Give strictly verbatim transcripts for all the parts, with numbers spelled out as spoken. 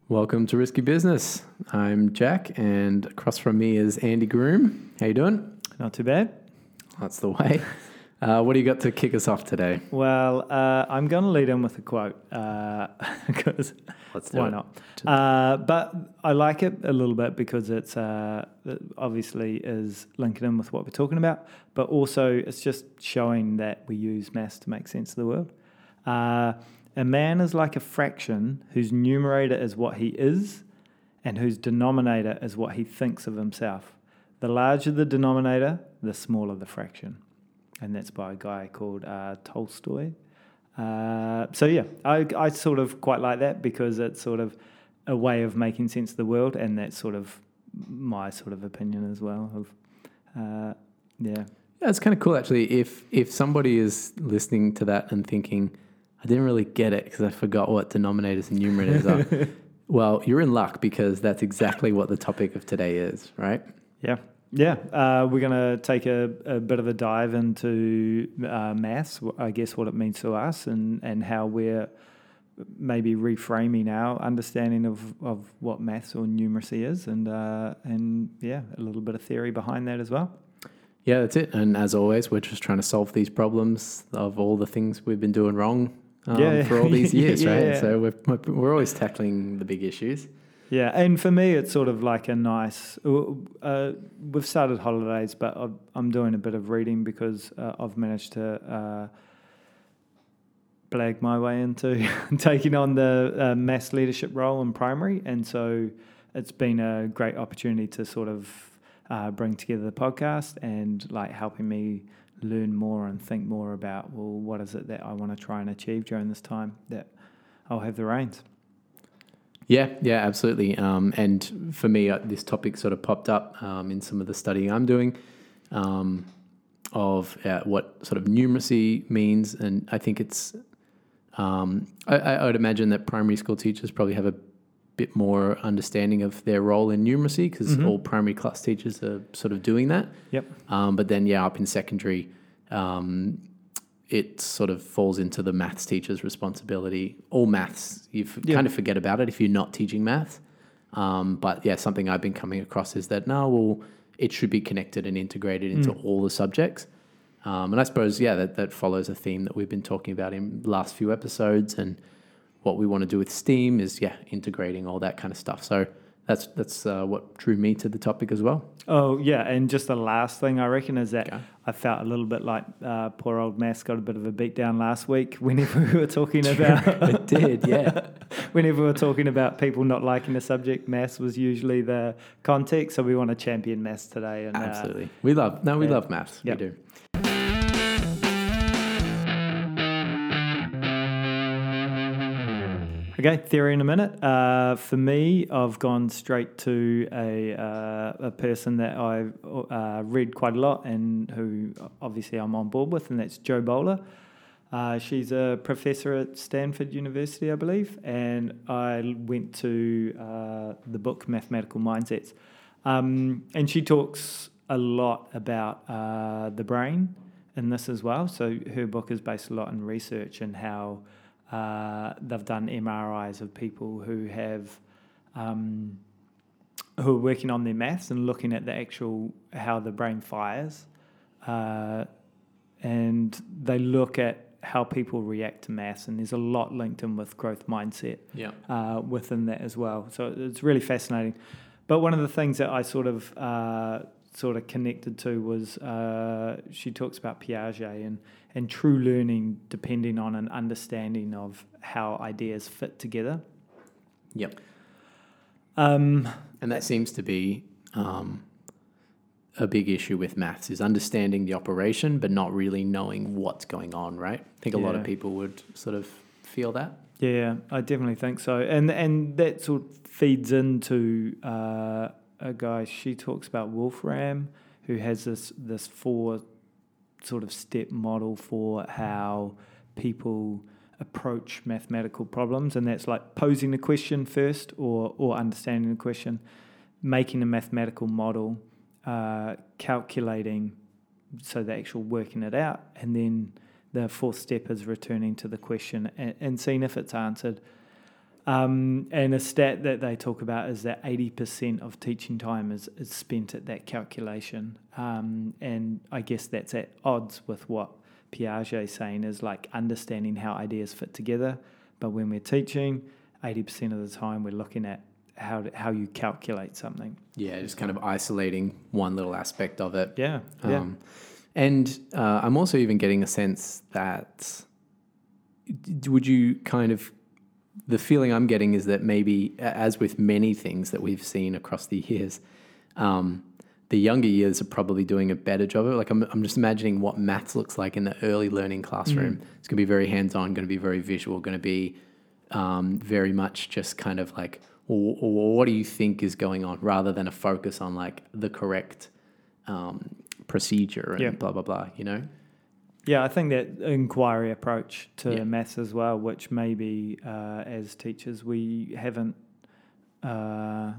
Welcome to Risky Business. I'm Jack, and across from me is Andy Groom. How you doing? Not too bad. That's the way. Uh, what do you got to kick us off today? Well, uh, I'm going to lead in with a quote because Let's do why it. not? Uh, but I like it a little bit because it's uh, it obviously is linking in with what we're talking about, but also it's just showing that we use maths to make sense of the world. Uh, a man is like a fraction whose numerator is what he is and whose denominator is what he thinks of himself. The larger the denominator, the smaller the fraction. And that's by a guy called uh, Tolstoy. Uh, so yeah, I, I sort of quite like that because it's sort of a way of making sense of the world, and that's sort of my sort of opinion as well. Of uh, yeah, Yeah, it's kind of cool actually. If if somebody is listening to that and thinking, I didn't really get it because I forgot what denominators and numerators are. Well, you're in luck because that's exactly what the topic of today is, right? yeah. Yeah, uh, we're going to take a, a bit of a dive into uh, maths, I guess what it means to us and, and how we're maybe reframing our understanding of, of what maths or numeracy is and, uh, and yeah, a little bit of theory behind that as well. Yeah, that's it. And as always, we're just trying to solve these problems of all the things we've been doing wrong um, Yeah. for all these years, Yeah, right? yeah. So we're, we're always tackling the big issues. Yeah, and for me, it's sort of like a nice. Uh, we've started holidays, but I've, I'm doing a bit of reading because uh, I've managed to uh, blag my way into taking on the uh, maths leadership role in primary, and so it's been a great opportunity to sort of uh, bring together the podcast and like helping me learn more and think more about well, what is it that I want to try and achieve during this time that I'll have the reins. Yeah, yeah, absolutely. Um, and for me, uh, this topic sort of popped up um, in some of the studying I'm doing um, of uh, what sort of numeracy means. And I think it's, um, I, I would imagine that primary school teachers probably have a bit more understanding of their role in numeracy because Mm-hmm. all primary class teachers are sort of doing that. Yep. Um, but then, yeah, up in secondary, um, it sort of falls into the maths teacher's responsibility. All maths, you f- Yeah. kind of forget about it if you're not teaching maths. Um, but yeah, something I've been coming across is that, no, well, it should be connected and integrated into Mm. all the subjects. Um, and I suppose, yeah, that, that follows a theme that we've been talking about in the last few episodes. And what we want to do with STEAM is, yeah, integrating all that kind of stuff. So that's that's uh, what drew me to the topic as well. Oh, yeah, and just the last thing I reckon is that Okay. I felt a little bit like uh, poor old Maths got a bit of a beat down last week whenever we were talking about... It did, yeah. Whenever we were talking about people not liking the subject, Maths was usually the context, so we want to champion Maths today. And, Absolutely. Uh, We love, no, we yeah. love maths. Yep. We do. Okay, theory in a minute. Uh, for me, I've gone straight to a uh, a person that I've uh, read quite a lot and who obviously I'm on board with, and that's Jo Boaler. Uh, she's a professor at Stanford University, I believe, and I went to uh, the book Mathematical Mindsets. Um, and she talks a lot about uh, the brain in this as well. So her book is based a lot on research and how Uh, they've done M R Is of people who have um, who are working on their maths and looking at the actual how the brain fires, uh, and they look at how people react to maths, and there's a lot linked in with growth mindset Yeah. uh, within that as well. So it's really fascinating. But one of the things that I sort of uh, sort of connected to was uh, she talks about Piaget and, and true learning depending on an understanding of how ideas fit together. Yep. Um, And that seems to be um, a big issue with maths is understanding the operation, but not really knowing what's going on, right? I think a lot of Yeah. people would sort of feel that. Yeah, I definitely think so. And and that sort of feeds into uh, a guy, she talks about Wolfram, who has this this four sort of step model for how people approach mathematical problems, and that's like posing the question first or or understanding the question, making a mathematical model, uh, calculating, so the actual working it out, and then the fourth step is returning to the question and, and seeing if it's answered. Um, and a stat that they talk about is that eighty percent of teaching time is, is spent at that calculation. Um, and I guess that's at odds with what Piaget is saying is like understanding how ideas fit together. But when we're teaching, eighty percent of the time we're looking at how to, how you calculate something. Yeah, just kind of isolating one little aspect of it. Yeah, yeah. Um, and uh, I'm also even getting a sense that, would you kind of, the feeling I'm getting is that maybe, as with many things that we've seen across the years, um, the younger years are probably doing a better job of it. Like I'm, I'm just imagining what maths looks like in the early learning classroom. Mm. It's going to be very hands-on, going to be very visual, going to be um, very much just kind of like, well, what do you think is going on, rather than a focus on like the correct um, procedure and yeah. blah, blah, blah, you know? Yeah, I think that inquiry approach to yeah. maths as well, which maybe uh, as teachers we haven't uh,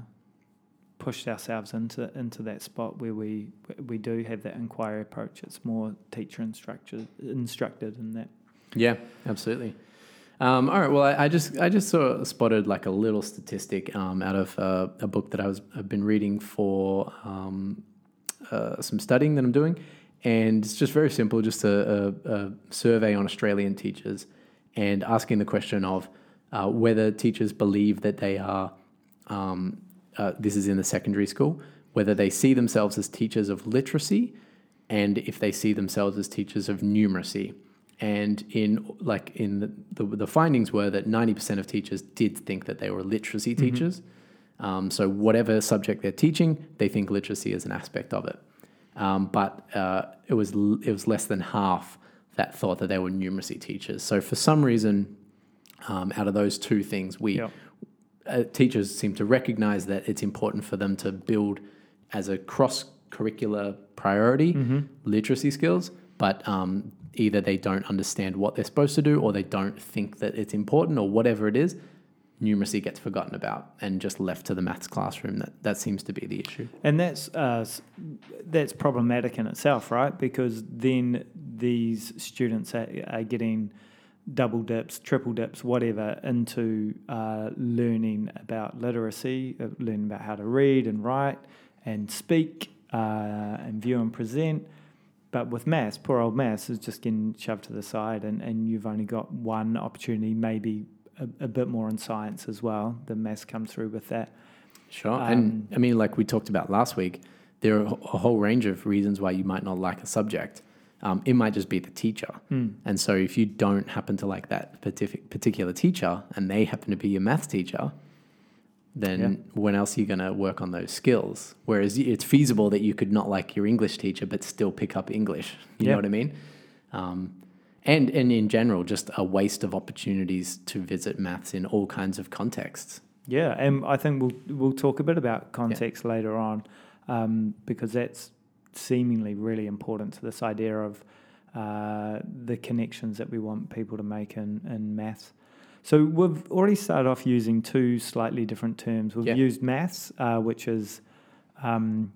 pushed ourselves into into that spot where we we do have that inquiry approach. It's more teacher instructed instructed in that. Yeah, absolutely. Um, all right. Well, I, I just I just sort of spotted like a little statistic um, out of uh, a book that I was I've been reading for um, uh, some studying that I'm doing. And it's just very simple, just a, a, a survey on Australian teachers and asking the question of uh, whether teachers believe that they are, um, uh, this is in the secondary school, whether they see themselves as teachers of literacy and if they see themselves as teachers of numeracy. And in like in the, the, the findings were that ninety percent of teachers did think that they were literacy mm-hmm. teachers. Um, so whatever subject they're teaching, they think literacy is an aspect of it. Um, but uh, it was it was less than half that thought that they were numeracy teachers. So for some reason, um, out of those two things, we yep. uh, teachers seem to recognize that it's important for them to build as a cross-curricular priority mm-hmm. literacy skills, but um, either they don't understand what they're supposed to do or they don't think that it's important or whatever it is. Numeracy gets forgotten about and just left to the maths classroom. That that seems to be the issue. And that's uh, that's problematic in itself, right? Because then these students are, are getting double dips, triple dips, whatever, into uh, learning about literacy, uh, learning about how to read and write and speak uh, and view and present. But with maths, poor old maths is just getting shoved to the side, and, and you've only got one opportunity, maybe A, a bit more in science as well. The maths come through with that. Sure. Um, and I mean, like we talked about last week, there are a whole range of reasons why you might not like a subject. Um, it might just be the teacher. Mm. And so if you don't happen to like that particular teacher and they happen to be your maths teacher, then yeah. when else are you going to work on those skills? Whereas it's feasible that you could not like your English teacher but still pick up English. You yeah. know what I mean? Um And and in general, just a waste of opportunities to visit maths in all kinds of contexts. Yeah, and I think we'll we'll talk a bit about context yeah. later on, um, because that's seemingly really important to this idea of uh, the connections that we want people to make in, in maths. So we've already started off using two slightly different terms. We've yeah. used maths, uh, which is um,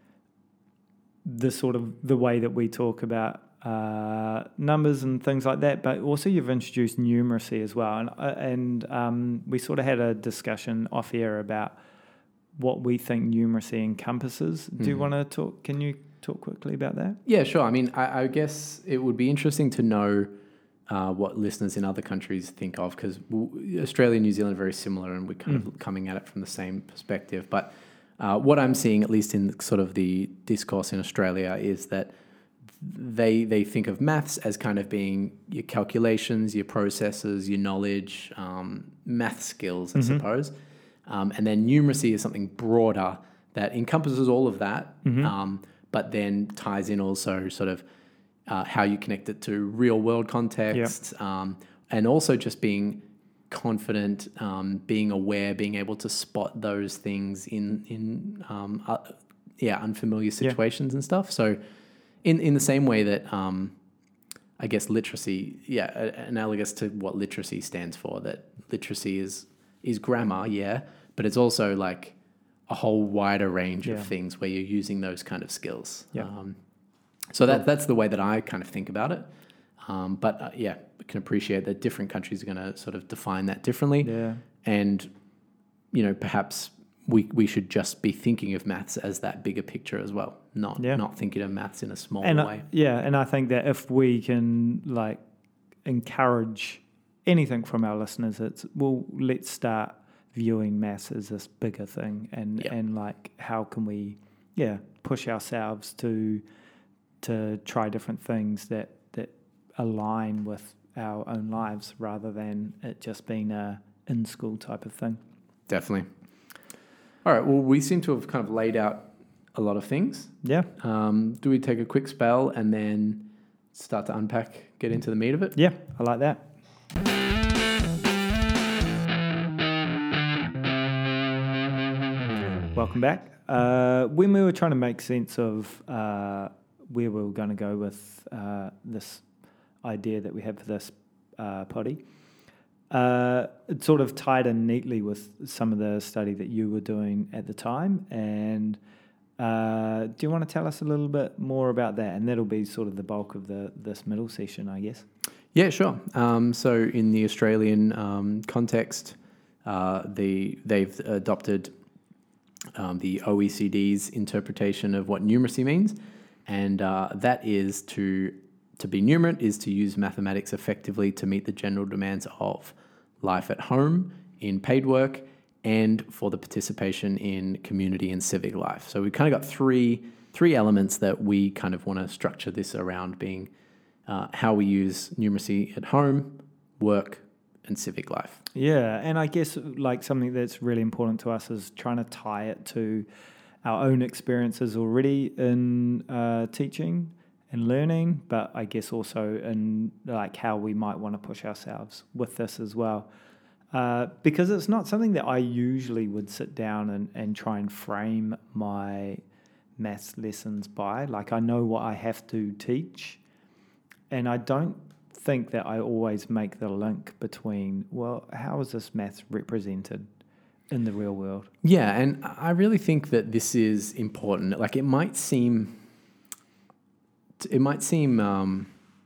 the sort of the way that we talk about Uh, numbers and things like that, but also you've introduced numeracy as well, and uh, and um, we sort of had a discussion off air about what we think numeracy encompasses. Mm-hmm. Do you want to talk? Can you talk quickly about that? Yeah, sure. I mean, I, I guess it would be interesting to know uh, what listeners in other countries think of, because Australia and New Zealand are very similar, and we're kind mm. of coming at it from the same perspective. But uh, what I'm seeing, at least in sort of the discourse in Australia, is that they they think of maths as kind of being your calculations, your processes, your knowledge, um, math skills, I mm-hmm. suppose. Um, and then numeracy is something broader that encompasses all of that, mm-hmm. um, but then ties in also sort of uh, how you connect it to real world context, yep. um, and also just being confident, um, being aware, being able to spot those things in, in um, uh, yeah, unfamiliar situations yeah. and stuff. So In in the same way that, um, I guess literacy, yeah, analogous to what literacy stands for, that literacy is is grammar, yeah, but it's also like a whole wider range yeah. of things where you're using those kind of skills. Yeah. Um, so that that's the way that I kind of think about it. Um, but uh, yeah, I can appreciate that different countries are going to sort of define that differently. Yeah. and, you know, perhaps we we should just be thinking of maths as that bigger picture as well, not Yeah. not thinking of maths in a small And way. I, yeah, and I think that if we can like encourage anything from our listeners, it's well, let's start viewing maths as this bigger thing, and Yep. and like how can we, yeah, push ourselves to to try different things that that align with our own lives rather than it just being a in school type of thing. Definitely. All right. Well, we seem to have kind of laid out a lot of things. Yeah, Um, do we take a quick spell and then start to unpack, get into the meat of it? yeah, I like that. Welcome back. Uh, when we were trying to make sense of uh, where we were going to go with uh, this idea that we have for this uh, potty, uh, it sort of tied in neatly with some of the study that you were doing at the time. And uh, do you want to tell us a little bit more about that? And that'll be sort of the bulk of the this middle session, I guess. Yeah, sure. Um, so in the Australian um, context, uh, the they've adopted um, the O E C D's interpretation of what numeracy means, and uh, that is to to be numerate is to use mathematics effectively to meet the general demands of life at home, in paid work, and for the participation in community and civic life. So we kind of got three three elements that we kind of want to structure this around, being uh, how we use numeracy at home, work, and civic life. Yeah, and I guess like something that's really important to us is trying to tie it to our own experiences already in uh, teaching and learning, but I guess also in like how we might want to push ourselves with this as well. Uh, because it's not something that I usually would sit down and, and try and frame my maths lessons by. Like I know what I have to teach, and I don't think that I always make the link between, well, how is this maths represented in the real world? Yeah, and I really think that this is important. Like it might seem, it might seem, um,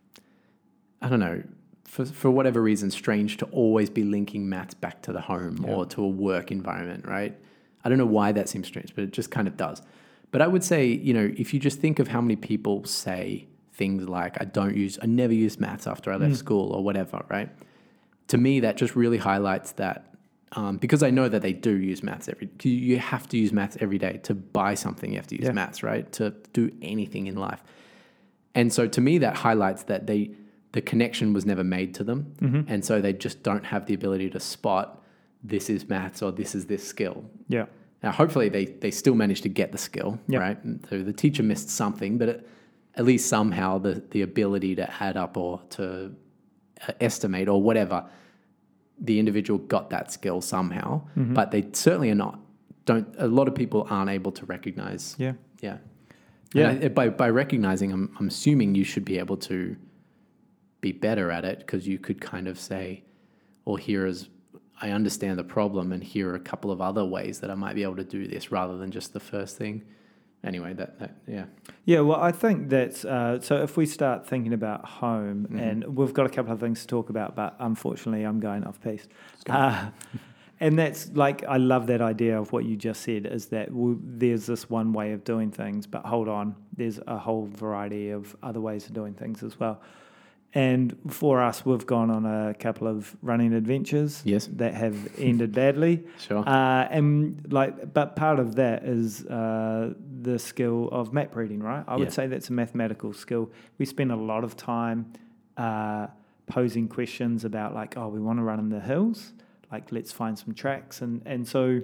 I don't know, for for whatever reason, strange to always be linking maths back to the home Yeah. or to a work environment, right? I don't know why that seems strange, but it just kind of does. But I would say, you know, if you just think of how many people say things like, I don't use, I never used maths after I left Mm. school or whatever, right? To me, that just really highlights that, um, because I know that they do use maths every, you you have to use maths every day. To buy something, you have to use Yeah. maths, right? To do anything in life. And so to me, that highlights that they, the connection was never made to them. Mm-hmm. And so they just don't have the ability to spot this is maths or this is this skill. Yeah. Now, hopefully they, they still managed to get the skill, Yep. right? So the teacher missed something, but it, at least somehow the, the ability to add up or to uh, estimate or whatever, the individual got that skill somehow, Mm-hmm. but they certainly are not. Don't a lot of people aren't able to recognize. Yeah. Yeah. Yeah. And I, by by recognizing, I'm I'm assuming you should be able to be better at it, because you could kind of say, well, here is, I understand the problem, and here are a couple of other ways that I might be able to do this rather than just the first thing. Anyway, that, that yeah. Yeah, well, I think that's, uh, so if we start thinking about home, Mhm. and we've got a couple of things to talk about, but unfortunately I'm going off piece. Uh, and that's like, I love that idea of what you just said, is that we, there's this one way of doing things, but hold on, there's a whole variety of other ways of doing things as well. And for us, we've gone on a couple of running adventures Yes. that have ended badly. Sure. Uh, and like, but part of that is uh, the skill of map reading, right? I would Yeah. say that's a mathematical skill. We spend a lot of time uh, posing questions about like, oh, we want to run in the hills, like let's find some tracks, and and so.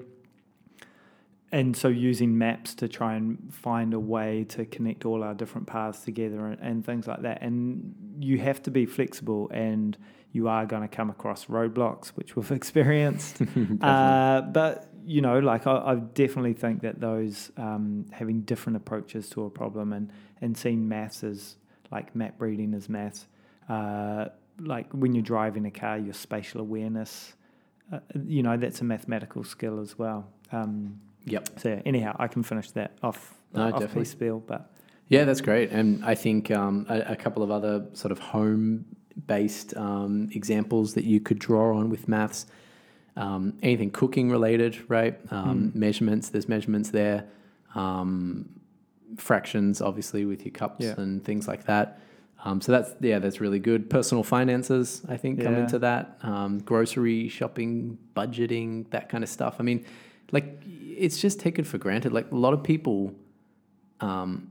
And so using maps to try and find a way to connect all our different paths together and, and things like that. And you have to be flexible, and you are going to come across roadblocks, which we've experienced. uh, but, you know, like I, I definitely think that those um, having different approaches to a problem and, and seeing maths as like map reading as maths, uh, like when you're driving a car, your spatial awareness, uh, you know, that's a mathematical skill as well. Um, Yep. So yeah, anyhow, I can finish that off, No, off definitely. piece spiel, but Yeah, that's great. And I think um, a, a couple of other sort of home-based um, examples that you could draw on with maths. Um, anything cooking related, right? Um, Mm. Measurements, there's measurements there. Um, fractions, obviously, with your cups Yeah. and things like that. Um, so that's, yeah, that's really good. Personal finances, I think, come Yeah. into that. Um, grocery, shopping, budgeting, that kind of stuff. I mean, like, it's just taken for granted. Like, a lot of people um,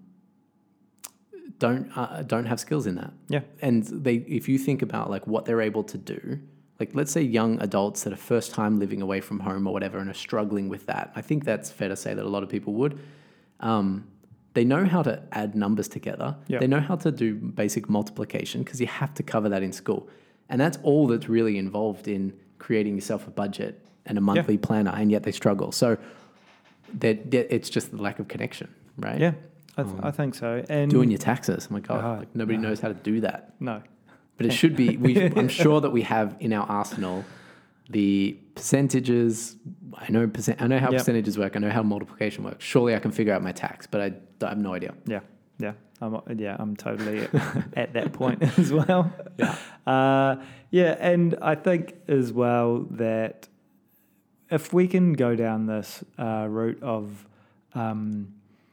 don't uh, don't have skills in that. Yeah. And they, if you think about, like, what they're able to do, like, let's say young adults that are first time living away from home or whatever and are struggling with that. I think that's fair to say that a lot of people would. Um, They know how to add numbers together. Yep. They know how to do basic multiplication because you have to cover that in school. And that's all that's really involved in creating yourself a budget and a monthly Yeah. planner, and yet they struggle. So that it's just the lack of connection, right? Yeah, I, th- Um, I think so. And Doing your taxes. Oh my God, Oh, like nobody no. knows how to do that. no, But it should be, we, I'm sure that we have in our arsenal the percentages. I know percent, I know how Yep. percentages work. I know how multiplication works. Surely I can figure out my tax, but I, I have no idea. yeah, yeah, I'm yeah, I'm totally at that point as well. Yeah. Uh, yeah, and I think as well that if we can go down this uh, route of um,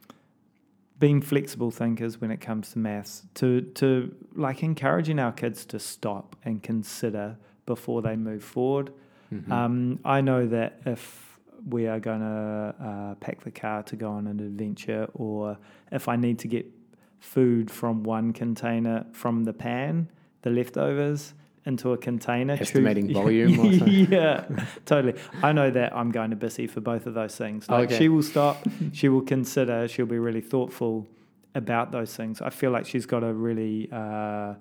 being flexible thinkers when it comes to maths, to to like encouraging our kids to stop and consider before they move forward. Mm-hmm. Um, I know that if we are going to uh, pack the car to go on an adventure, or if I need to get food from one container from the pan, the leftovers, into a container. Estimating choose, volume or something. Yeah, totally. I know that I'm going to Bissy for both of those things. Like Okay. she will stop, she will consider, she'll be really thoughtful about those things. I feel like she's got a really uh,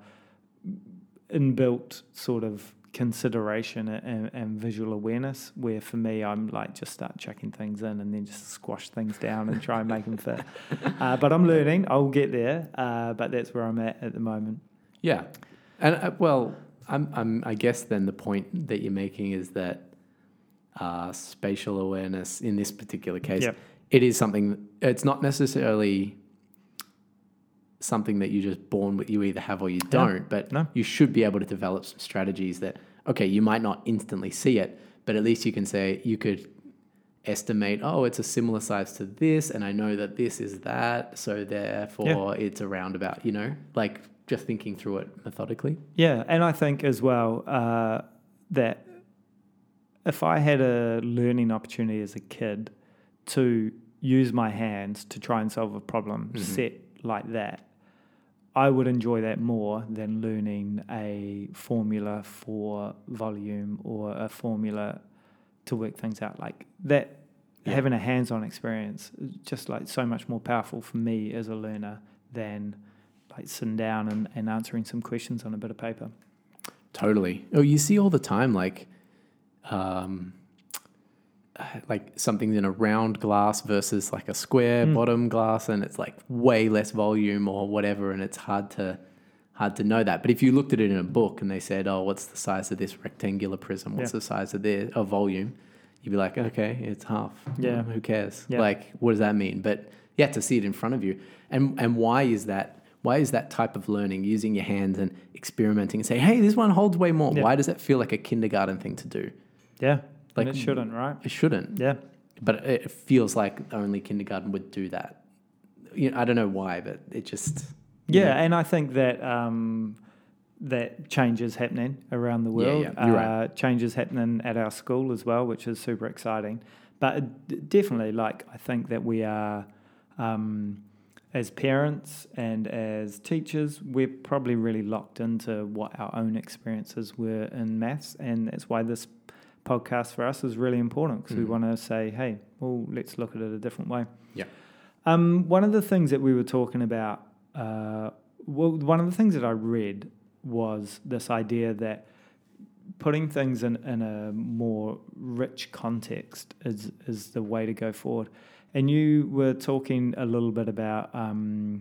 inbuilt sort of consideration and, and visual awareness, where for me I'm like just start chucking things in and then just squash things down and try and make them fit. Uh, but I'm learning. I'll get there. Uh, but that's where I'm at at the moment. Yeah, and uh, well, I'm, I'm, I guess then the point that you're making is that uh, spatial awareness in this particular case, Yep. it is something. It's not necessarily something that you're just born with. You either have or you don't. But No. you should be able to develop some strategies that, okay, you might not instantly see it, but at least you can say you could estimate. Oh, it's a similar size to this, and I know that this is that, so therefore it's around about. You know, like. Just thinking through it methodically. Yeah, and I think as well uh, that if I had a learning opportunity as a kid to use my hands to try and solve a problem Mm-hmm. set like that, I would enjoy that more than learning a formula for volume or a formula to work things out. Like that, Yeah. having a hands-on experience is just like so much more powerful for me as a learner than like sitting down and, and answering some questions on a bit of paper. Totally. Oh, you see all the time, like, um, like something's in a round glass versus like a square Mm. bottom glass, and it's like way less volume or whatever, and it's hard to hard to know that. But if you looked at it in a book and they said, "Oh, what's the size of this rectangular prism? What's Yeah. the size of this of volume?" You'd be like, "Okay, it's half. Yeah. Who cares? Yeah. Like, what does that mean?" But you have to see it in front of you. And and why is that? Why is that type of learning, using your hands and experimenting and say, hey, this one holds way more? Yeah. Why does that feel like a kindergarten thing to do? Yeah, Like, and it shouldn't, right? It shouldn't. Yeah, But it feels like only kindergarten would do that. You know, I don't know why, but it just... you yeah, know. and I think that um, that change is happening around the world. Yeah, yeah, you're uh, right. Change is happening at our school as well, which is super exciting. But it, definitely, like I think that we are... Um, as parents and as teachers, we're probably really locked into what our own experiences were in maths, and that's why this podcast for us is really important, because Mm. we want to say, hey, well, let's look at it a different way. Yeah. Um, one of the things that we were talking about, uh, well, one of the things that I read was this idea that putting things in, in a more rich context is is the way to go forward. And you were talking a little bit about um,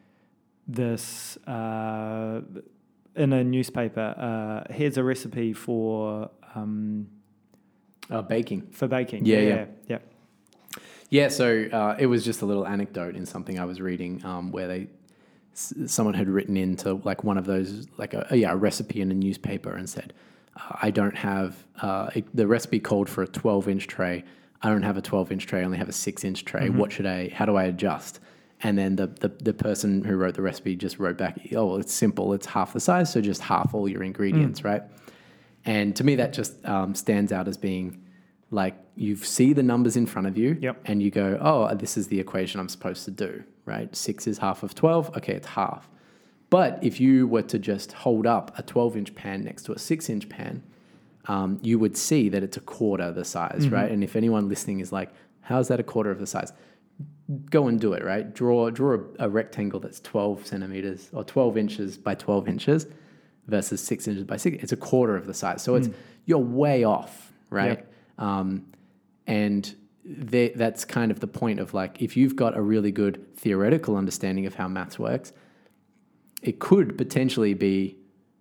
this uh, in a newspaper. Uh, here's a recipe for um, Uh, baking. for baking. Yeah, yeah, yeah. yeah. Yeah, so uh, it was just a little anecdote in something I was reading um, where they s- someone had written into like one of those, like a, yeah, a recipe in a newspaper and said, I don't have, uh, it, the recipe called for a twelve inch tray. I don't have a twelve inch tray, I only have a six inch tray. Mm-hmm. What should I, how do I adjust? And then the, the, the person who wrote the recipe just wrote back, oh, well, it's simple. It's half the size, so just half all your ingredients, mm. right? And to me, that just um, stands out as being like you see the numbers in front of you yep. and you go, oh, this is the equation I'm supposed to do, right? Six is half of twelve. Okay, it's half. But if you were to just hold up a twelve inch pan next to a six inch pan, um, you would see that it's a quarter the size, mm-hmm. right? And if anyone listening is like, how is that a quarter of the size? Go and do it, right? Draw draw a, a rectangle that's twelve centimeters or twelve inches by twelve inches versus six inches by six. It's a quarter of the size. So mm. it's you're way off, right? Yep. Um, and they, that's kind of the point of like, if you've got a really good theoretical understanding of how maths works, it could potentially be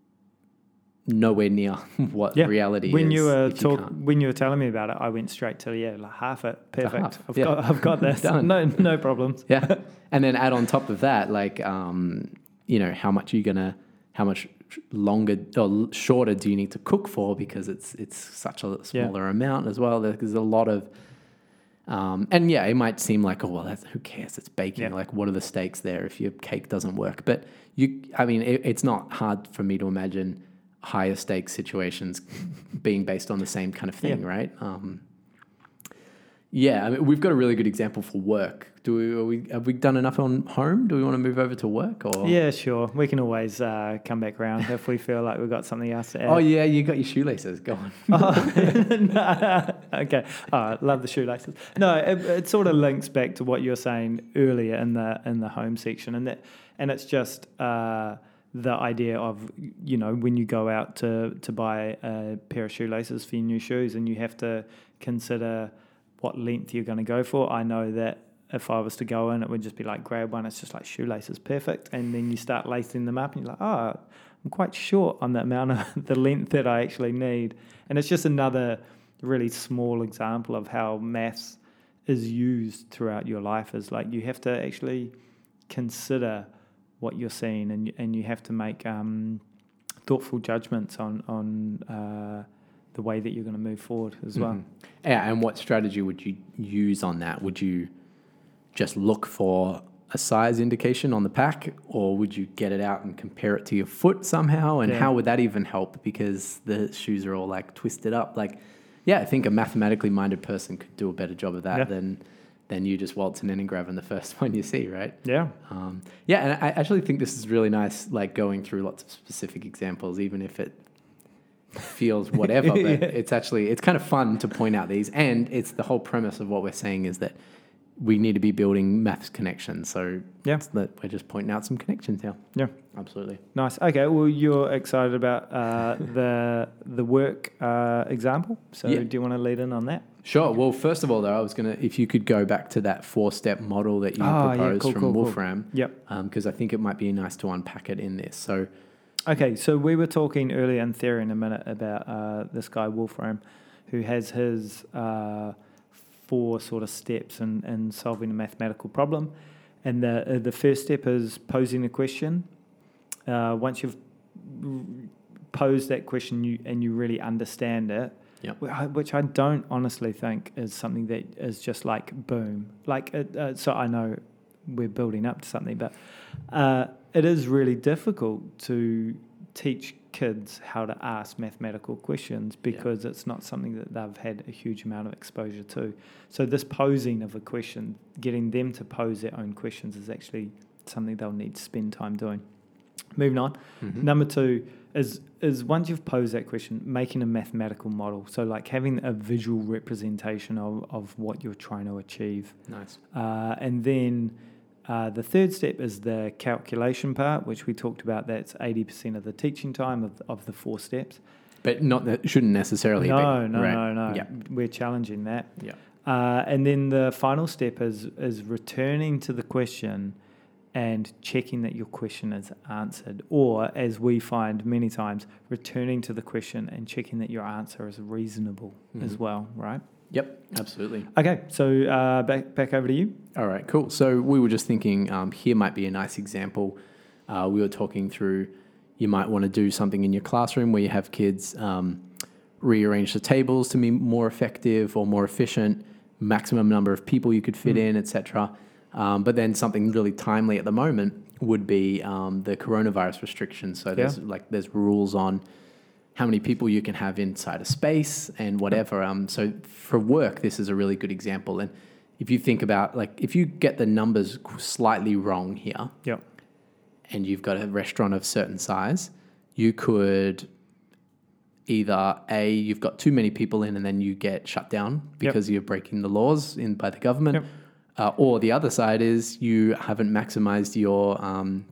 nowhere near what yeah. reality when is. You were talk, you when you were telling me about it, I went straight to, yeah, like half it. Perfect. Half. I've, yeah. got, I've got this. Done. No, no problems. Yeah. And then add on top of that, like, um, you know, how much you're going to, how much longer or shorter do you need to cook for, because it's it's such a smaller yeah. amount as well. There's a lot of, um, and yeah, it might seem like, oh, well, that's, who cares? It's baking. Yeah. Like, what are the stakes there if your cake doesn't work? But you, I mean, it, it's not hard for me to imagine higher stakes situations being based on the same kind of thing, yeah. right? Um, yeah, I mean, we've got a really good example for work. Do we, are we have we done enough on home? Do we want to move over to work? Or yeah, sure. We can always uh, come back around if we feel like we've got something else to add. Oh yeah, you got your shoelaces. Go on. oh, no. Okay. Oh, I love the shoelaces. No, it, it sort of links back to what you were saying earlier in the in the home section, and that and it's just uh, the idea of, you know, when you go out to to buy a pair of shoelaces for your new shoes, and you have to consider what length you're going to go for. I know that if I was to go in, it would just be like, grab one, it's just like shoelaces, perfect. And then you start lacing them up and you're like, oh, I'm quite short on the amount of the length that I actually need. And it's just another really small example of how maths is used throughout your life. Is like, you have to actually consider what you're seeing, and and you have to make um, thoughtful judgments on, on uh, the way that you're going to move forward as well. Mm-hmm. Yeah, and what strategy would you use on that? Would you just look for a size indication on the pack, or would you get it out and compare it to your foot somehow? And yeah. how would that even help? Because the shoes are all like twisted up. Like, yeah, I think a mathematically minded person could do a better job of that yeah. than than you just waltzing in and grabbing the first one you see, right? Yeah. Um, yeah, and I actually think this is really nice, like going through lots of specific examples, even if it feels whatever, but yeah. it's actually, it's kind of fun to point out these. And it's the whole premise of what we're saying is that we need to be building maths connections. So yeah, that we're just pointing out some connections here. Yeah, absolutely. Nice. Okay. Well, you're excited about uh, the the work uh, example. So yeah. do you want to lead in on that? Sure. Well, first of all, though, I was gonna, if you could go back to that four-step model that you oh, proposed yeah, cool, from cool, Wolfram. Cool. Yep. Because um, I think it might be nice to unpack it in this. So. Okay, so we were talking earlier in theory in a minute about uh, this guy Wolfram, who has his uh, four sort of steps in, in solving a mathematical problem, and the uh, the first step is posing a question. Uh, once you've posed that question, you and you really understand it, yep. which I don't honestly think is something that is just like boom. Like it, uh, so, I know we're building up to something, but. Uh, It is really difficult to teach kids how to ask mathematical questions because yeah. it's not something that they've had a huge amount of exposure to. So this posing of a question, getting them to pose their own questions, is actually something they'll need to spend time doing. Moving on. Mm-hmm. Number two is is once you've posed that question, making a mathematical model. So like having a visual representation of, of what you're trying to achieve. Nice. Uh, and then... Uh, the third step is the calculation part, which we talked about. That's eighty percent of the teaching time of, of the four steps. But not that shouldn't necessarily no, be. No, right. no, no, yeah. We're challenging that. Yeah. Uh, and then the final step is is returning to the question and checking that your question is answered. Or, as we find many times, returning to the question and checking that your answer is reasonable mm-hmm. as well, right? Yep, absolutely. Okay, so uh, back back over to you. All right, cool. So we were just thinking um, here might be a nice example. Uh, we were talking through, You might want to do something in your classroom where you have kids um, rearrange the tables to be more effective or more efficient, maximum number of people you could fit mm. in, et cetera. Um, but then something really timely at the moment would be um, the coronavirus restrictions. So there's yeah. like there's rules on how many people you can have inside a space and whatever. Um, so for work, this is a really good example. And if you think about, like, if you get the numbers slightly wrong here, yeah. and you've got a restaurant of certain size, you could either A, you've got too many people in and then you get shut down because yep. you're breaking the laws in by the government. Yep. Uh, or the other side is you haven't maximized your um,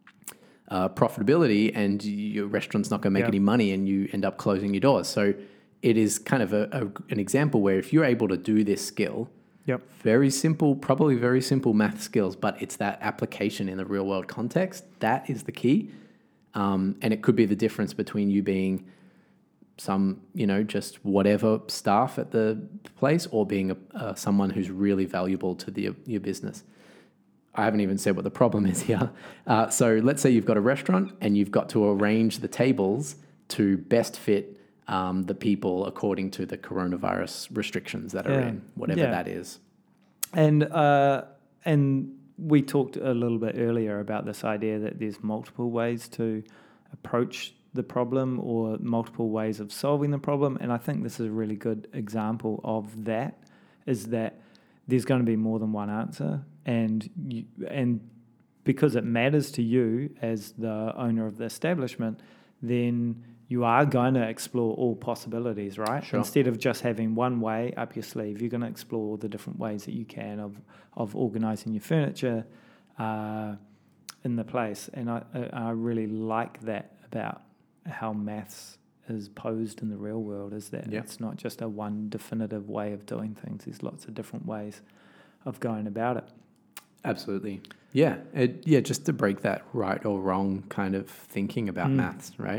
uh, profitability and your restaurant's not going to make yep. any money and you end up closing your doors. So it is kind of a, a, an example where if you're able to do this skill, yep. very simple, probably very simple math skills, but it's that application in the real world context. That is the key. Um, and it could be the difference between you being some, you know, just whatever staff at the place or being a, uh, someone who's really valuable to the, your business. I haven't even said what the problem is here. Uh, so let's say you've got a restaurant and you've got to arrange the tables to best fit um, the people according to the coronavirus restrictions that are yeah. in, whatever yeah. that is. And uh, and we talked a little bit earlier about this idea that there's multiple ways to approach the problem or multiple ways of solving the problem. And I think this is a really good example of that, is that there's going to be more than one answer. And you, and because it matters to you as the owner of the establishment, then you are going to explore all possibilities, right? Sure. Instead of just having one way up your sleeve, you're going to explore all the different ways that you can of of organising your furniture uh, in the place. And I, I really like that about how maths is posed in the real world, is that yep. it's not just a one definitive way of doing things. There's lots of different ways of going about it. Absolutely. Yeah. It, yeah, just to break that right or wrong kind of thinking about mm. maths, right?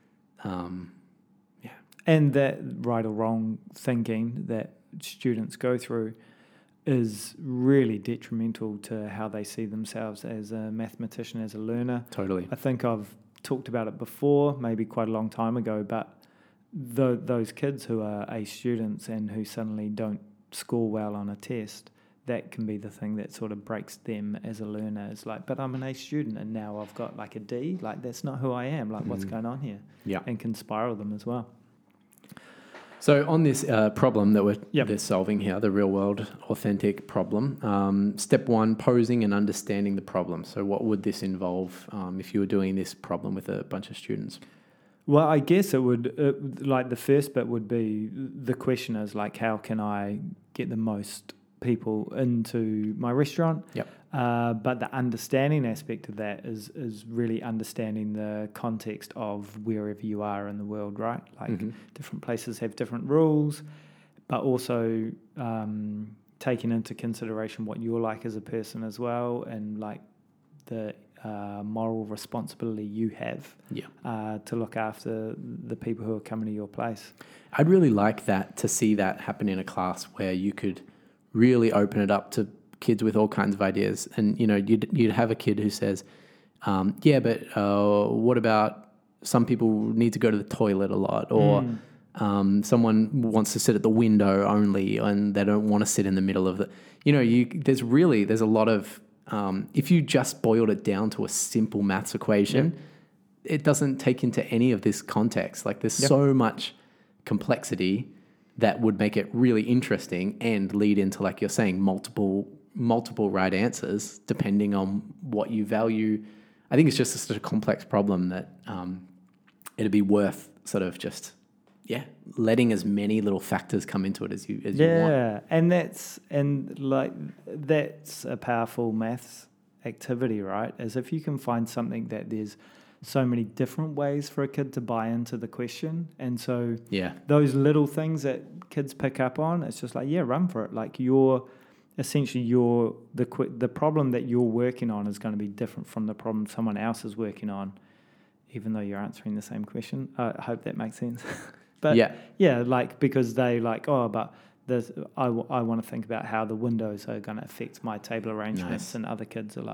Um, yeah. And that right or wrong thinking that students go through is really detrimental to how they see themselves as a mathematician, as a learner. Totally. I think I've talked about it before, maybe quite a long time ago, but the, those kids who are A students and who suddenly don't score well on a test, that can be the thing that sort of breaks them as a learner. It's like, but I'm an A student and now I've got like a D. Like, that's not who I am. Like, mm. what's going on here? Yeah. And can spiral them as well. So on this uh, problem that we're yep. they're solving here, the real world authentic problem, um, step one, posing and understanding the problem. So what would this involve um, if you were doing this problem with a bunch of students? Well, I guess it would, it, like the first bit would be, the question is like, how can I get the most people into my restaurant? Yep. Uh, but the understanding aspect of that is is really understanding the context of wherever you are in the world, right? Like mm-hmm. different places have different rules, but also um, taking into consideration what you're like as a person as well, and like the uh, moral responsibility you have yeah. uh, to look after the people who are coming to your place. I'd really like that, to see that happen in a class where you could really open it up to kids with all kinds of ideas. And, you know, you'd, you'd have a kid who says, um, yeah, but uh, what about some people need to go to the toilet a lot, or mm. um, someone wants to sit at the window only and they don't want to sit in the middle of the, you know, you, there's really, there's a lot of, um, if you just boiled it down to a simple maths equation, yep. it doesn't take into any of this context. Like there's yep. so much complexity that would make it really interesting and lead into, like you're saying, multiple multiple right answers depending on what you value. I think it's just such a complex problem that um, it'd be worth sort of just, yeah, letting as many little factors come into it as you as yeah, you want. Yeah, and that's and like that's a powerful maths activity, right? As if you can find something that there's so many different ways for a kid to buy into the question, and so yeah, those little things that kids pick up on, it's just like, yeah, run for it. Like you're essentially you're the the problem that you're working on is going to be different from the problem someone else is working on, even though you're answering the same question. Uh, I hope that makes sense. But yeah, yeah, like because they like, oh, but there's I, w- I want to think about how the windows are going to affect my table arrangements, nice. And other kids are like,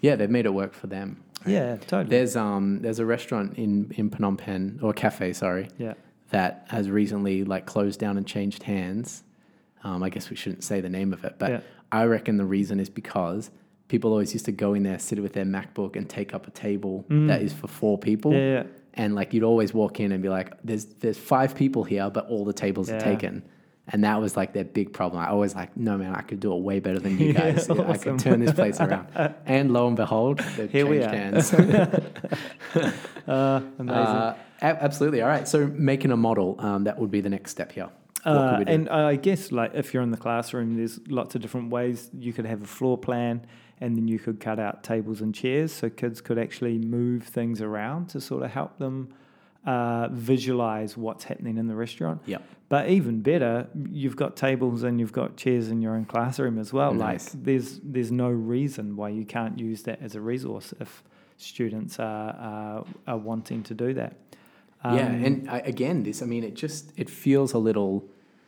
Yeah, they've made it work for them. Right? Yeah, totally. There's um there's a restaurant in, in Phnom Penh, or a cafe, sorry, yeah. that has recently like closed down and changed hands. Um, I guess we shouldn't say the name of it, but Yeah. I reckon the reason is because people always used to go in there, sit with their MacBook, and take up a table Mm. that is for four people. Yeah, yeah. And like you'd always walk in and be like, "There's there's five people here, but all the tables Yeah. are taken." And that was like their big problem. I always like, "No man, I could do it way better than you Yeah, guys. I awesome. could turn this place around." And lo and behold, they've Here we changed are. hands. Uh, amazing. Uh, a- absolutely. All right. So making a model, um, that would be the next step here. What Uh, could we do? and I guess like if you're in the classroom, there's lots of different ways you could have a floor plan, and then you could cut out tables and chairs so kids could actually move things around to sort of help them uh, visualize what's happening in the restaurant. Yep. But even better, you've got tables and you've got chairs in your own classroom as well. Nice. Like there's there's no reason why you can't use that as a resource if students are are, are wanting to do that. Um, yeah. And I, again, this, I mean, it just, it feels a little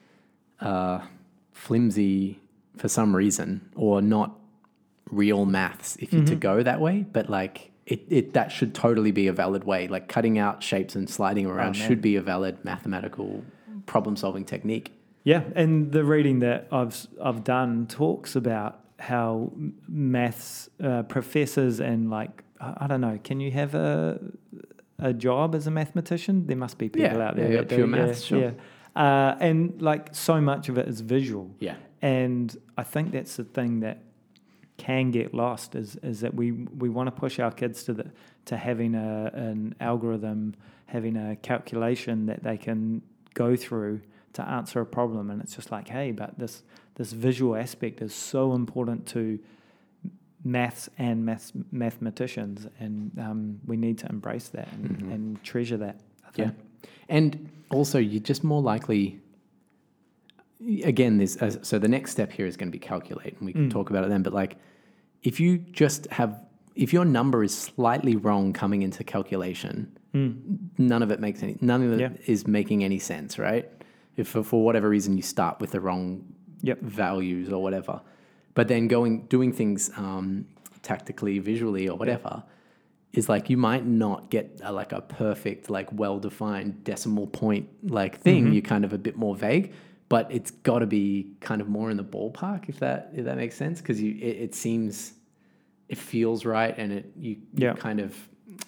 uh, flimsy for some reason, or not real maths if you to Mhm. go that way. But like it, it, that should totally be a valid way. Like cutting out shapes and sliding around Oh, man. should be a valid mathematical problem solving technique. Yeah, and the reading that I've I've done talks about how m- maths uh, professors and like I, I don't know, can you have a a job as a mathematician? There must be people Yeah, out there yeah, that pure do, maths, sure. Yeah, uh, and like so much of it is visual. Yeah. And I think that's the thing that can get lost is is that we we want to push our kids to the to having a an algorithm, having a calculation that they can go through to answer a problem, and it's just like, hey, but this this visual aspect is so important to maths and maths mathematicians, and um, we need to embrace that and, Mhm. and treasure that. I Yeah. think. And also, you're just more likely. Again, this uh, so the next step here is going to be calculate, and we can Mm. talk about it then. But like, if you just have, if your number is slightly wrong coming into calculation, Mm. none of it makes any, none of it Yeah. is making any sense, right? If for, for whatever reason you start with the wrong Yep. values or whatever, but then going doing things um, tactically, visually, or whatever. Is like you might not get a, like a perfect, like well-defined decimal point like thing. Mhm. You're kind of a bit more vague, but it's got to be kind of more in the ballpark, if that if that makes sense, because you it, it seems, it feels right, and it you, you Yeah. kind of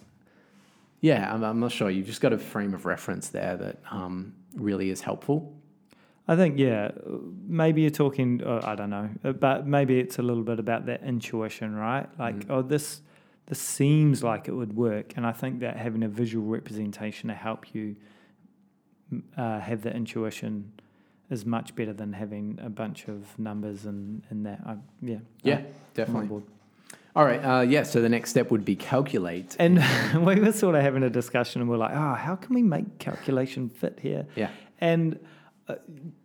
yeah. I'm, I'm not sure. You've just got a frame of reference there that um, really is helpful. I think, yeah, maybe you're talking, uh, I don't know, uh, but maybe it's a little bit about that intuition, right? Like, Mm. oh, this this seems like it would work. And I think that having a visual representation to help you m- uh, have the intuition is much better than having a bunch of numbers and, and that. I, yeah. Yeah, I'm on definitely. board. All right. Uh, yeah. So the next step would be calculate. And we were sort of having a discussion and we're like, oh, how can we make calculation fit here? Yeah. And uh,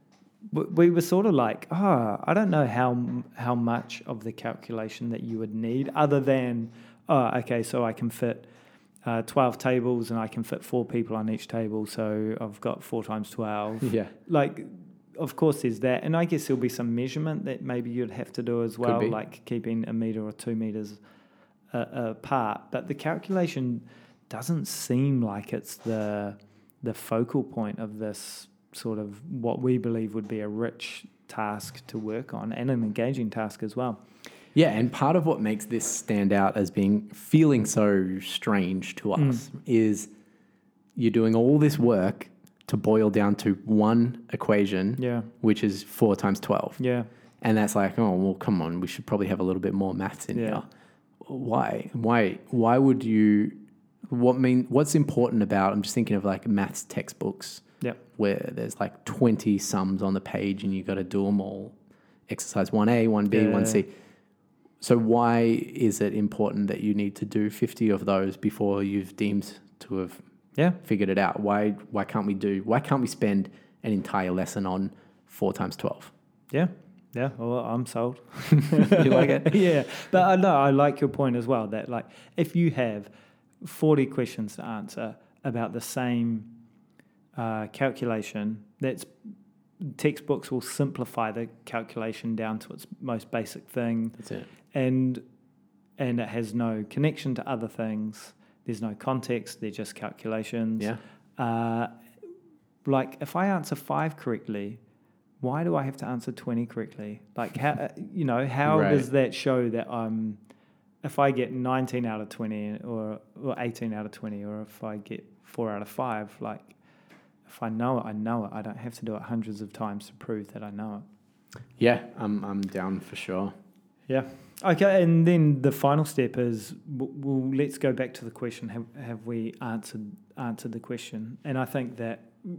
w- we were sort of like, oh, I don't know how m- how much of the calculation that you would need other than, oh, okay, so I can fit uh, twelve tables and I can fit four people on each table, so I've got four times twelve. Yeah. Like, of course there's that. And I guess there'll be some measurement that maybe you'd have to do as well, be. like keeping a metre or two metres uh, apart. But the calculation doesn't seem like it's the the focal point of this sort of what we believe would be a rich task to work on and an engaging task as well. Yeah, and part of what makes this stand out as being feeling so strange to us Mm. is you're doing all this work to boil down to one equation, Yeah, which is four times twelve. yeah, And that's like, oh, well, come on, we should probably have a little bit more maths in Yeah. here. Why? Why? Why would you? What mean? What's important about? I'm just thinking of like maths textbooks Yep. where there's like twenty sums on the page and you got to do them all. Exercise one A, one B, Yeah. one C. So why is it important that you need to do fifty of those before you've deemed to have yeah. figured it out? Why? Why can't we do? Why can't we spend an entire lesson on four times twelve? Yeah, yeah. Well, I'm sold. You like it? Yeah, but I know I like your point as well. That like if you have forty questions to answer about the same uh, calculation, that's textbooks will simplify the calculation down to its most basic thing, That's it. and and it has no connection to other things. There's no context. They're just calculations. Yeah. Uh, like if I answer five correctly, why do I have to answer twenty correctly? Like how you know how Right. does that show that I'm? If I get nineteen out of twenty or or eighteen out of twenty, or if I get four out of five, like if I know it, I know it. I don't have to do it hundreds of times to prove that I know it. Yeah, I'm I'm down for sure. Yeah. Okay, and then the final step is, well, let's go back to the question. Have have we answered answered the question? And I think that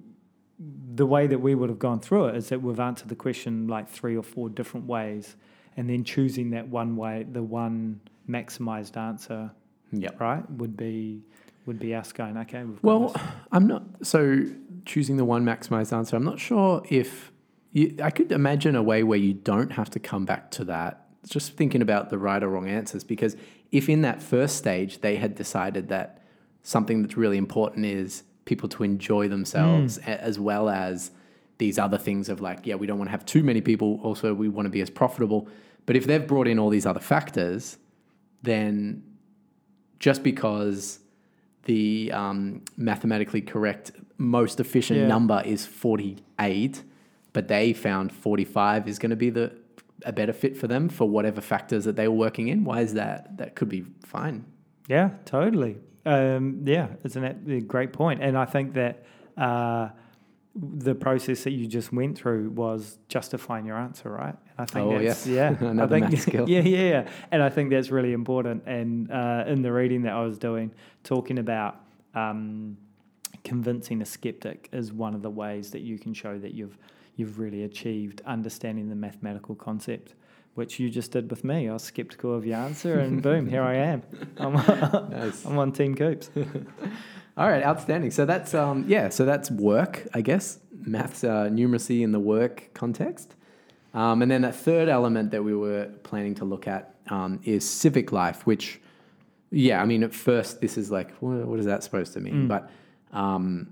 the way that we would have gone through it is that we've answered the question like three or four different ways, and then choosing that one way, the one maximized answer, Yep. right, would be would be us going, okay, we've got Well, this. I'm not so choosing the one maximized answer. I'm not sure if you, I could imagine a way where you don't have to come back to that. Just thinking about the right or wrong answers, because if in that first stage they had decided that something that's really important is people to enjoy themselves Mm. a- as well as these other things of like, yeah, we don't want to have too many people. Also, we want to be as profitable. But if they've brought in all these other factors, then just because the um, mathematically correct, most efficient Yeah. number is forty-eight, but they found forty-five is going to be the a better fit for them for whatever factors that they were working in. Why is that? That could be fine. Yeah, totally. Um, yeah, it's an, a great point. And I think that uh, the process that you just went through was justifying your answer, right? And I think Oh, that's, yes. yeah. Another I think, math skill. Yeah, yeah, yeah. And I think that's really important. And uh, in the reading that I was doing, talking about um, convincing a skeptic is one of the ways that you can show that you've you've really achieved understanding the mathematical concept, which you just did with me. I was skeptical of your answer, and boom, here I am. I'm, Nice. I'm on Team Coops. All right, outstanding. So that's um, yeah. So that's work, I guess. Maths, uh, numeracy in the work context, um, and then that third element that we were planning to look at um, is civic life. Which, yeah, I mean, at first this is like, what, what is that supposed to mean? Mm. But um,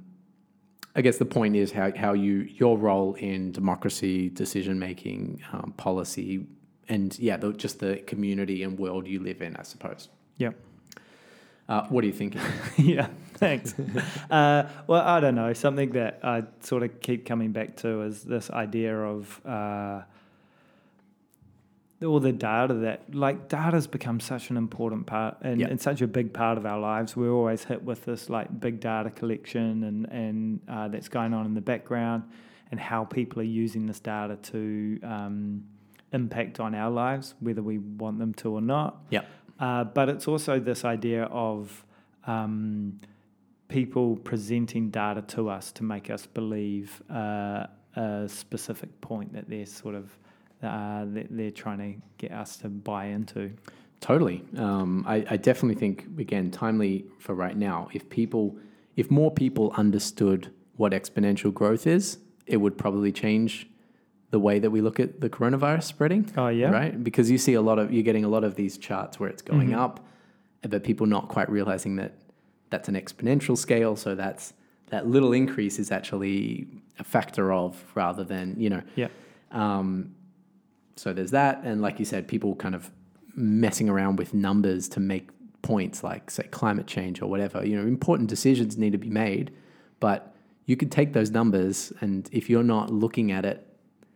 I guess the point is how how you your role in democracy, decision making, um, policy, and yeah, the, just the community and world you live in, I suppose. Yep. Uh, what are you thinking? Yeah, thanks. uh, well, I don't know. Something that I sort of keep coming back to is this idea of uh, all the data that, like, data's become such an important part and, Yeah. and such a big part of our lives. We're always hit with this, like, big data collection and, and uh, that's going on in the background, and how people are using this data to um, impact on our lives, whether we want them to or not. Yeah. Uh, but it's also this idea of um, people presenting data to us to make us believe uh, a specific point that they're sort of uh, that they're trying to get us to buy into. Totally. Um, I, I definitely think, again, timely for right now, if people, if more people understood what exponential growth is, it would probably change the way that we look at the coronavirus spreading. Oh, yeah? Right? Because you see a lot of, you're getting a lot of these charts where it's going Mhm. up, but people not quite realizing that that's an exponential scale. So that's, that little increase is actually a factor of rather than, you know. Yeah. Um, so there's that. And like you said, people kind of messing around with numbers to make points like, say, climate change or whatever. You know, important decisions need to be made, but you could take those numbers, and if you're not looking at it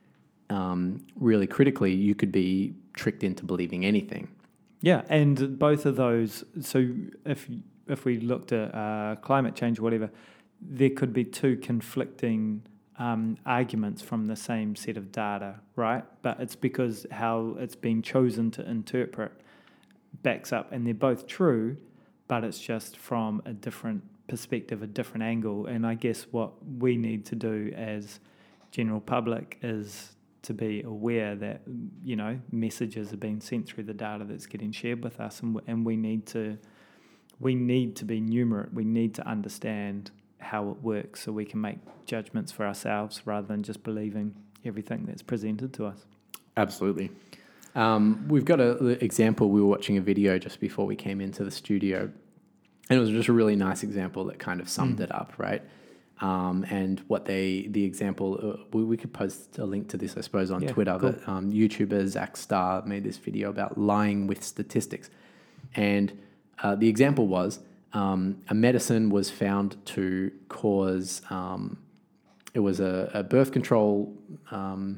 um, really critically, you could be tricked into believing anything. Yeah, and both of those. So if if we looked at uh, climate change or whatever, there could be two conflicting um, arguments from the same set of data, right? But it's because how it's been chosen to interpret backs up, and they're both true, but it's just from a different perspective, a different angle. And I guess what we need to do as general public is to be aware that, you know, messages are being sent through the data that's getting shared with us, and and we need to we need to be numerate. We need to understand how it works so we can make judgments for ourselves rather than just believing everything that's presented to us. Absolutely. Um, we've got an example. We were watching a video just before we came into the studio, and it was just a really nice example that kind of summed Mm. it up, right? Um, and what they, the example, uh, we, we could post a link to this, I suppose, on Yeah, Twitter, cool. but um, YouTuber Zach Starr made this video about lying with statistics. And uh, the example was um, a medicine was found to cause, um, it was a, a birth control um,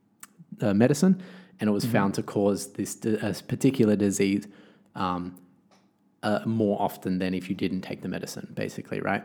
uh, medicine, and it was mm-hmm. found to cause this a particular disease um, uh, more often than if you didn't take the medicine, basically, right?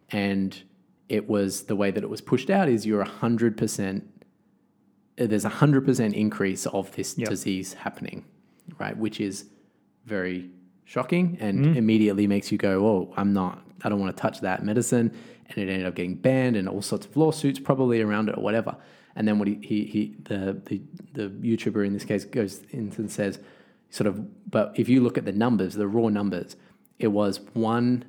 And it was, the way that it was pushed out is you're one hundred percent, there's a one hundred percent increase of this yep. disease happening, right? Which is very shocking and mm. immediately makes you go, oh, I'm not, I don't want to touch that medicine. And it ended up getting banned and all sorts of lawsuits probably around it or whatever. And then what he, he, he the, the, the YouTuber in this case goes in and says, sort of, but if you look at the numbers, the raw numbers, it was one,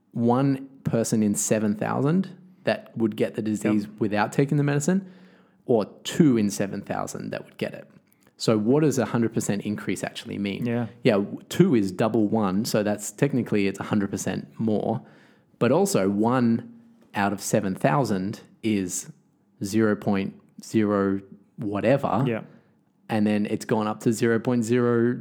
one person in seven thousand that would get the disease yep. without taking the medicine, or two in seven thousand that would get it. So what does a one hundred percent increase actually mean? Yeah. Yeah, two is double one, so that's technically it's one hundred percent more. But also one out of seven thousand is zero point zero whatever. Yeah. And then it's gone up to zero point zero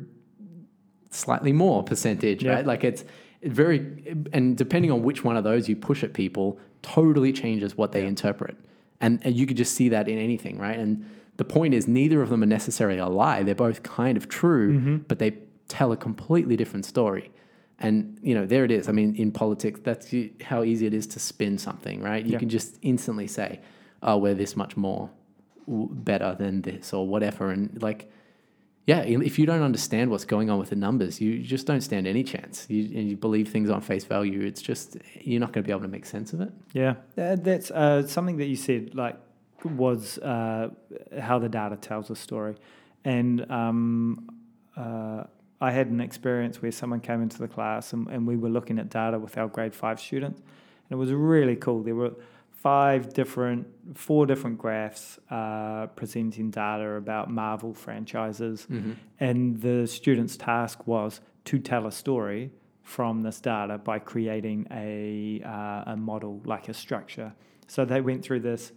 slightly more percentage, yeah. right? Like it's very, and depending on which one of those you push at people, totally changes what they yeah. interpret. And, and you could just see that in anything, right? And the point is, neither of them are necessarily a lie. They're both kind of true, mm-hmm. but they tell a completely different story. And, you know, there it is. I mean, in politics, that's how easy it is to spin something, right? You yeah. can just instantly say, oh, we're this much more better than this or whatever. And like, yeah, if you don't understand what's going on with the numbers, you just don't stand any chance. You, and you believe things on face value. It's just, you're not going to be able to make sense of it. Yeah, that's uh, something that you said, like, was uh, how the data tells a story. And um, uh, I had an experience where someone came into the class and, and we were looking at data with our grade five students. And it was really cool. There were five different, four different graphs uh, presenting data about Marvel franchises. Mm-hmm. And the student's task was to tell a story from this data by creating a, uh, a model, like a structure. So they went through this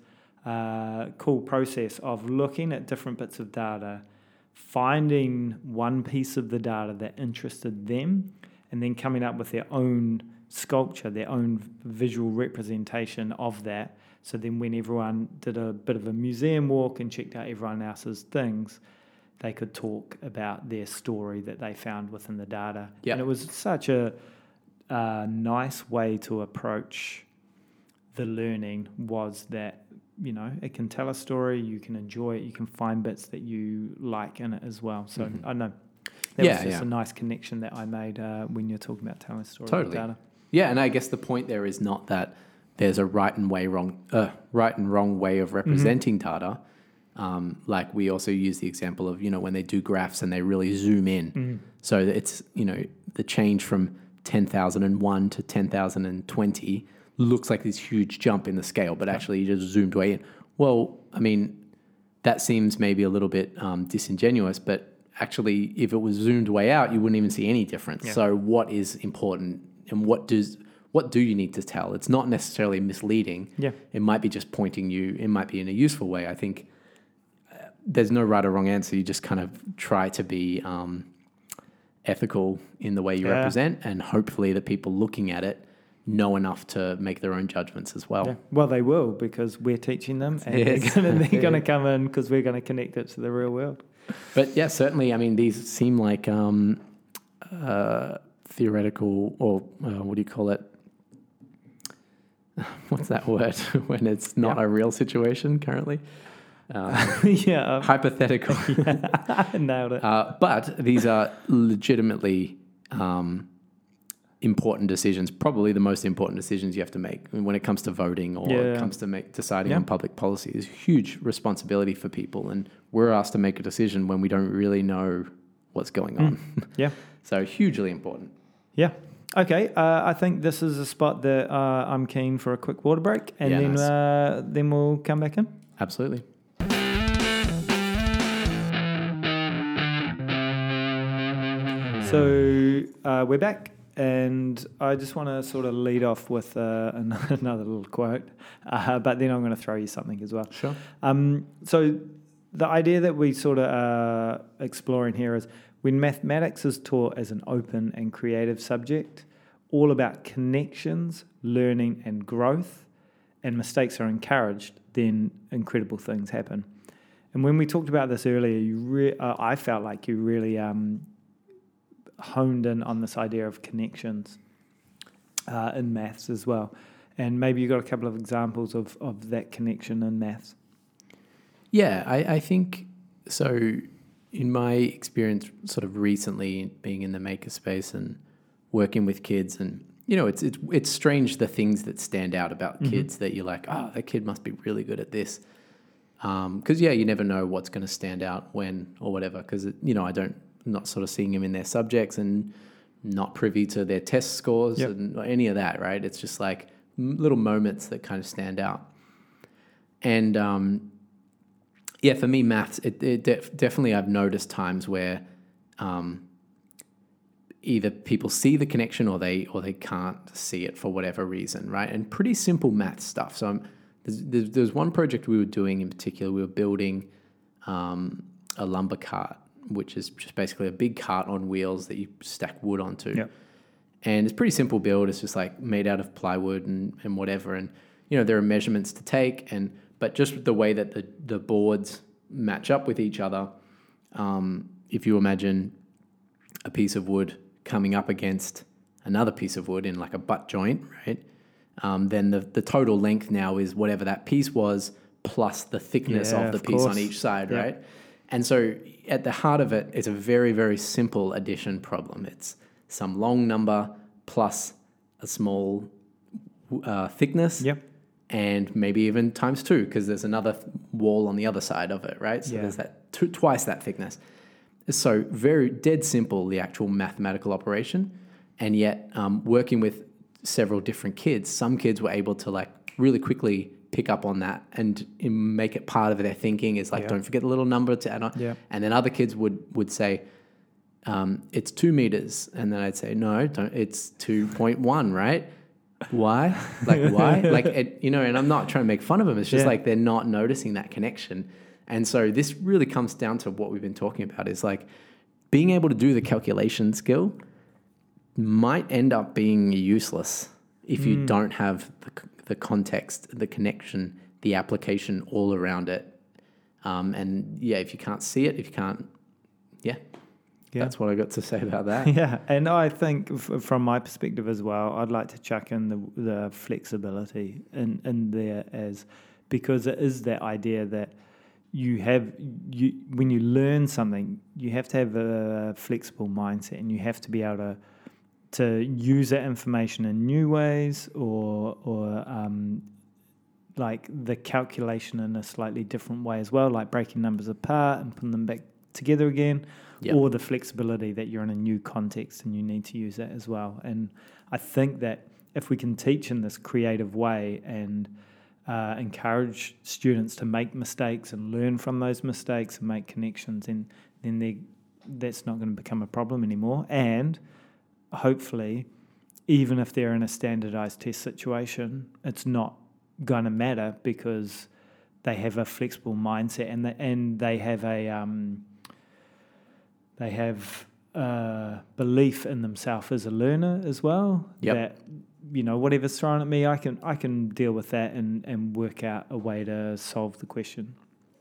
uh, cool process of looking at different bits of data, finding one piece of the data that interested them, and then coming up with their own sculpture, their own visual representation of that. So then when everyone did a bit of a museum walk and checked out everyone else's things, they could talk about their story that they found within the data. Yep. And it was such a, a nice way to approach the learning, was that, you know, it can tell a story, you can enjoy it, you can find bits that you like in it as well. So mm-hmm. I know that yeah, was just yeah. a nice connection that I made uh, when you're talking about telling a story. Totally. With data. Yeah, and I guess the point there is not that there's a right and way wrong, uh, right and wrong way of representing mm-hmm. data. Um, like we also use the example of, you know, when they do graphs and they really zoom in. Mm-hmm. So it's, you know, the change from ten thousand one to ten thousand twenty looks like this huge jump in the scale, but actually you just zoomed way in. Well, I mean, that seems maybe a little bit um, disingenuous, but actually if it was zoomed way out, you wouldn't even see any difference. Yeah. So what is important? And what does what do you need to tell? It's not necessarily misleading. Yeah. It might be just pointing you, it might be in a useful way. I think uh, there's no right or wrong answer. You just kind of try to be um, ethical in the way you yeah. represent, and hopefully the people looking at it know enough to make their own judgments as well. Yeah. Well, they will, because we're teaching them, and yes. they're going to come in because we're going to connect it to the real world. But yeah, certainly, I mean, these seem like... Um, uh, theoretical, or uh, what do you call it? What's that word when it's not yeah. a real situation currently? Um, yeah. Hypothetical. yeah. Nailed it. Uh, but these are legitimately um, important decisions, probably the most important decisions you have to make when it comes to voting or yeah. it comes to make deciding yeah. on public policy. It's a huge responsibility for people, and we're asked to make a decision when we don't really know what's going on. Mm. Yeah. So hugely important. Yeah. Okay. Uh, I think this is a spot that uh, I'm keen for a quick water break, and yeah, then nice. uh, then we'll come back in. Absolutely. So uh, we're back, and I just want to sort of lead off with uh, another little quote, uh, but then I'm going to throw you something as well. Sure. Um, so the idea that we sort of are exploring here is When mathematics is taught as an open and creative subject, all about connections, learning and growth, and mistakes are encouraged, then incredible things happen. And when we talked about this earlier, you re- uh, I felt like you really um, honed in on this idea of connections uh, in maths as well. And maybe you got a couple of examples of, of that connection in maths. Yeah, I, I think so. In my experience, sort of recently being in the makerspace and working with kids, and you know, it's it's it's strange the things that stand out about mm-hmm. kids that you're like, oh, that kid must be really good at this. Because um, yeah, you never know what's going to stand out when or whatever. Because you know, I don't I'm not sort of seeing them in their subjects and not privy to their test scores yep. and any of that. Right? It's just like little moments that kind of stand out. And um, yeah, for me, maths, it, it def- definitely I've noticed times where um, either people see the connection or they or they can't see it for whatever reason, right? And pretty simple math stuff. So I'm, there's, there's, there's one project we were doing in particular. We were building um, a lumber cart, which is just basically a big cart on wheels that you stack wood onto. Yep. And it's pretty simple build. It's just like made out of plywood and, and whatever. And, you know, there are measurements to take, and but just the way that the, the boards match up with each other, um, if you imagine a piece of wood coming up against another piece of wood in like a butt joint, right? Um, then the, the total length now is whatever that piece was plus the thickness yeah, of the of piece course. on each side, yep. right? And so at the heart of it, it's a very, very simple addition problem. It's some long number plus a small uh, thickness. Yep. And maybe even times two, because there's another th- wall on the other side of it, right? So yeah. there's that t- twice that thickness. So very dead simple, the actual mathematical operation. And yet um, working with several different kids, some kids were able to like really quickly pick up on that and make it part of their thinking is like, yeah. don't forget the little number to add on. Yeah. And then other kids would, would say, um, it's two meters. And then I'd say, no, don't, it's two point one, right? Why? Like, why? Like, it, you know, and I'm not trying to make fun of them. It's just yeah. like they're not noticing that connection. And so this really comes down to what we've been talking about is like being able to do the calculation skill might end up being useless if you mm. don't have the, the context, the connection, the application all around it. Um, and yeah, if you can't see it, if you can't, yeah. Yeah. That's what I got to say about that. Yeah, and I think f- from my perspective as well, I'd like to chuck in the, the flexibility in, in there as because it is that idea that you have you when you learn something, you have to have a flexible mindset, and you have to be able to to use that information in new ways, or or um, like the calculation in a slightly different way as well, like breaking numbers apart and putting them back together again. Yep. Or the flexibility that you're in a new context and you need to use that as well. And I think that if we can teach in this creative way and uh, encourage students to make mistakes and learn from those mistakes and make connections, and then they, that's not going to become a problem anymore. And hopefully, even if they're in a standardized test situation, it's not going to matter because they have a flexible mindset and, the, and they have a... Um, They have uh, belief in themselves as a learner as well. Yep. That, you know, whatever's thrown at me, I can I can deal with that and, and work out a way to solve the question.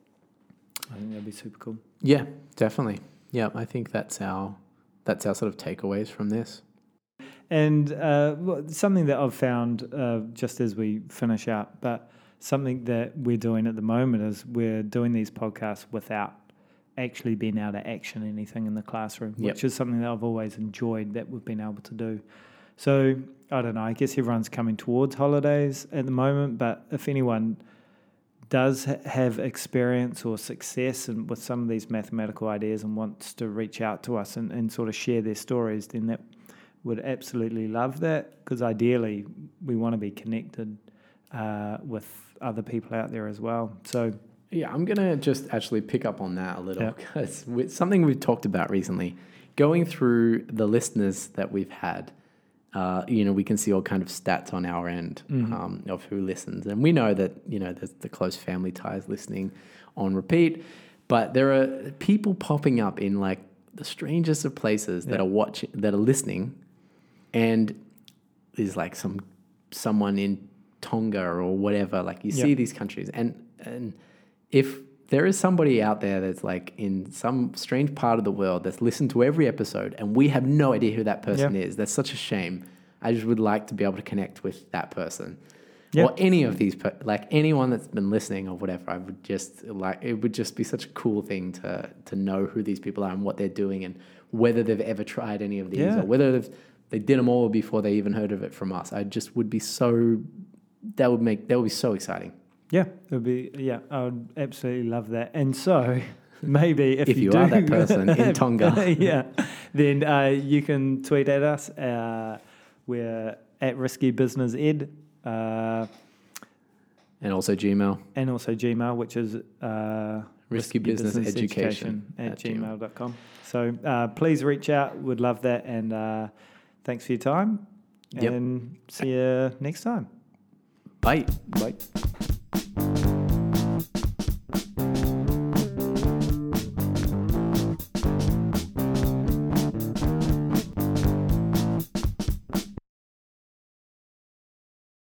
I think that'd be super cool. Yeah, definitely. Yeah, I think that's our that's our sort of takeaways from this. And uh, something that I've found uh, just as we finish up, but something that we're doing at the moment is we're doing these podcasts without actually being able to action anything in the classroom, yep. which is something that I've always enjoyed that we've been able to do. So, I don't know, I guess everyone's coming towards holidays at the moment, but if anyone does ha- have experience or success in, with some of these mathematical ideas and wants to reach out to us and, and sort of share their stories, then that would absolutely love that, because ideally we want to be connected uh, with other people out there as well. So, yeah, I'm going to just actually pick up on that a little, because yeah. it's something we've talked about recently. Going through the listeners that we've had, uh, you know, we can see all kind of stats on our end mm-hmm. um, of who listens. And we know that, you know, there's the close family ties listening on repeat. But there are people popping up in like the strangest of places that Yeah. are watching, that are listening, and there's like some someone in Tonga or whatever. Like you Yeah. see these countries, and and if there is somebody out there that's like in some strange part of the world that's listened to every episode, and we have no idea who that person Yeah. is, that's such a shame. I just would like to be able to connect with that person. Yeah. Or any of these, per- like anyone that's been listening or whatever. I would just like, it would just be such a cool thing to to know who these people are and what they're doing, and whether they've ever tried any of these, Yeah. or whether they've, they did them all before they even heard of it from us. I just would be so, that would make, that would be so exciting. Yeah, it would be. Yeah, I would absolutely love that. And so maybe if, If you, you do, are that person in Tonga. yeah, then uh, you can tweet at us. Uh, we're at Risky Business Ed, uh, And also Gmail. and also Gmail, which is uh, Risky Business Education at, at gmail dot com. So uh, please reach out. Would love that. And uh, thanks for your time. Yep. And see you next time. Bye. Bye.